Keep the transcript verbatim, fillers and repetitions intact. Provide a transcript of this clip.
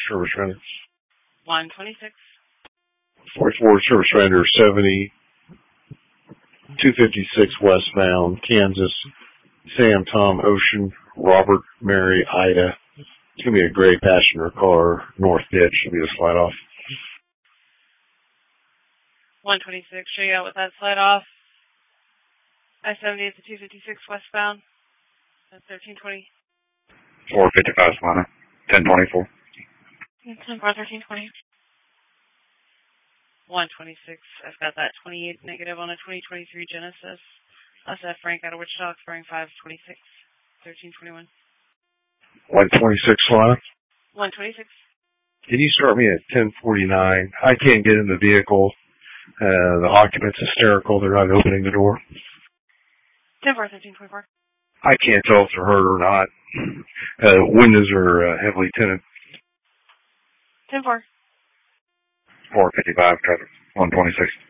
service render. one twenty-six. forty-four service render seventy, two fifty-six westbound, Kansas, Sam, Tom, Ocean, Robert, Mary, Ida. It's going to be a gray passenger car, north ditch. Should be a slide off. one twenty-six, show you out with that slide off. I seventy at the two fifty-six westbound. That's thirteen twenty. four fifty-five, Solana. ten twenty-four. ten four, thirteen twenty. one twenty-six, I've got that twenty-eight negative on a twenty twenty-three Genesis. That's that Frank out of Wichita, expiring five twenty-six, thirteen twenty-one. one twenty-six, Solana. one twenty-six. Can you start me at ten forty-nine? I can't get in the vehicle. Uh, the occupant's hysterical. They're not opening the door. ten four, thirteen twenty-four. I can't tell if they're hurt or not. Uh, windows are uh, heavily tinted. ten four. four fifty-five, traffic. one twenty-six.